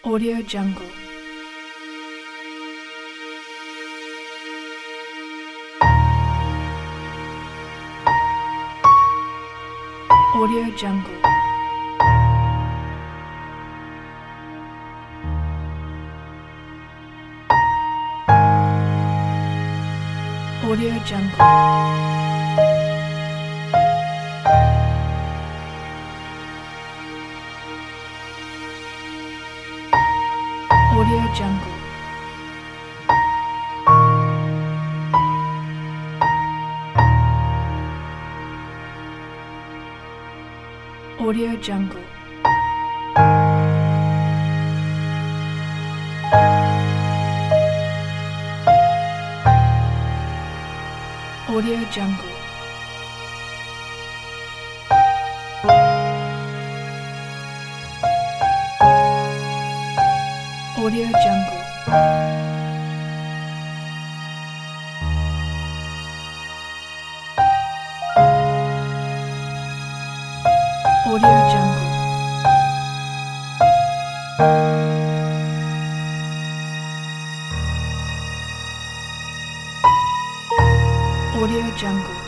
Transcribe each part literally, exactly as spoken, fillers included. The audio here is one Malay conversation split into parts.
Audio Jungle. Audio Jungle. Audio Jungle. Audio Jungle. Audio Jungle. Audio Jungle. Audio Jungle. Audio Jungle. Audio Jungle.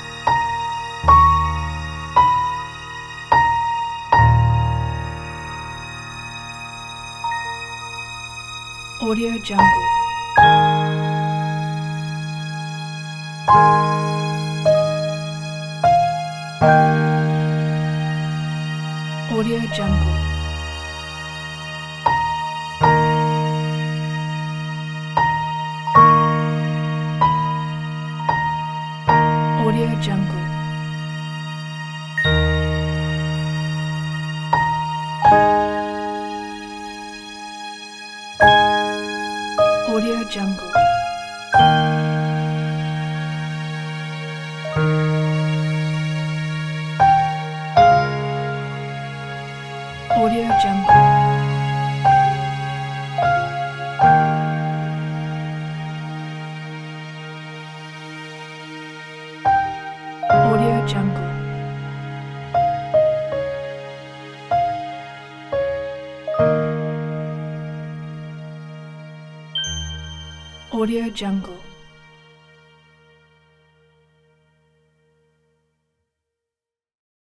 Audio Jungle. Audio Jungle. Audio Jungle. Audio Jungle. Audio Jungle. Audio Jungle. Audio Jungle.